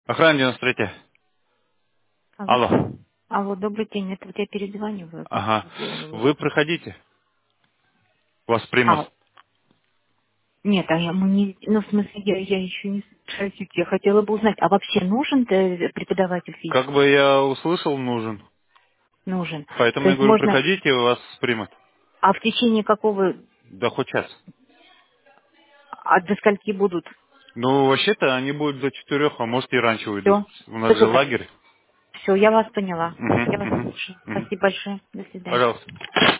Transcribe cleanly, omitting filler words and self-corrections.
Охрана 93. Алло. Алло. Алло, добрый день. Это вот я перезваниваю, как Ага. вы. Вы проходите. Вас примут. А, нет, мы не, ну, в смысле, я еще не спрашиваю. Я хотела бы узнать, а вообще нужен преподаватель Как физики? бы я услышал, нужен. Нужен. Поэтому То я есть говорю, можно, приходите, вас примут. а в течение какого, Да хоть час. до скольки будут? Ну, вообще-то они будут до 4, а может и раньше уйдут. Все. У нас Все же супер. лагерь. Все, я вас поняла. Мгм, Я вас мгм, слушаю. мгм. Спасибо большое. До свидания. Пожалуйста.